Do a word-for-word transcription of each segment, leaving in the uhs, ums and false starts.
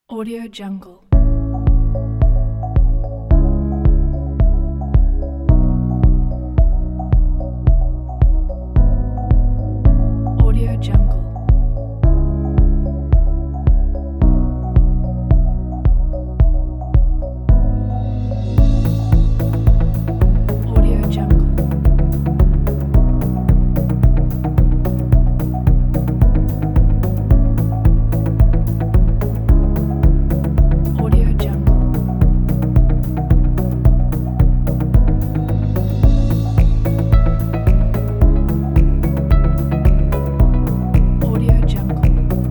Audio Jungle. Audio Jungle. Audio Jungle. Audio Jungle. Audio Jungle.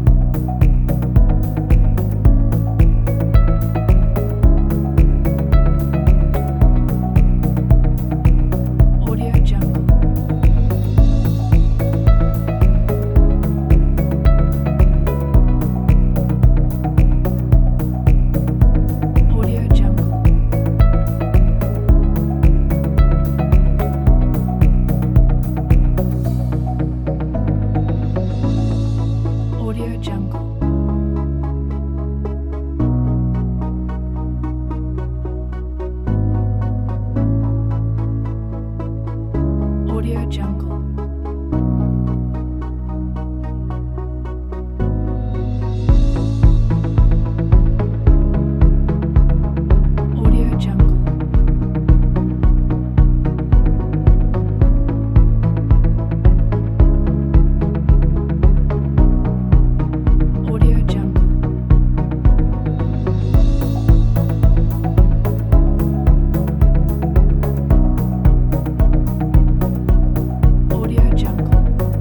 Audio Jungle. Audio Jungle. Audio Jungle. Audio Jungle. Audio Jungle. Audio Jungle. Audio Jungle.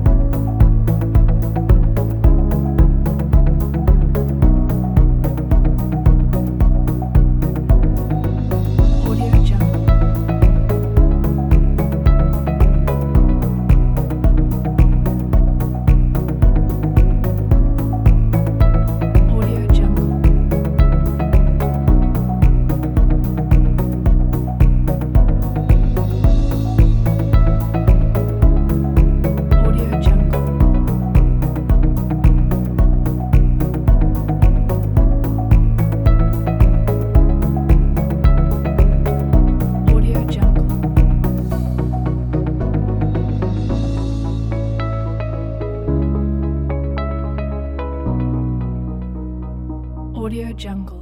Audio Jungle. Audio Jungle. Audio Jungle. Audio Jungle. Audio Jungle.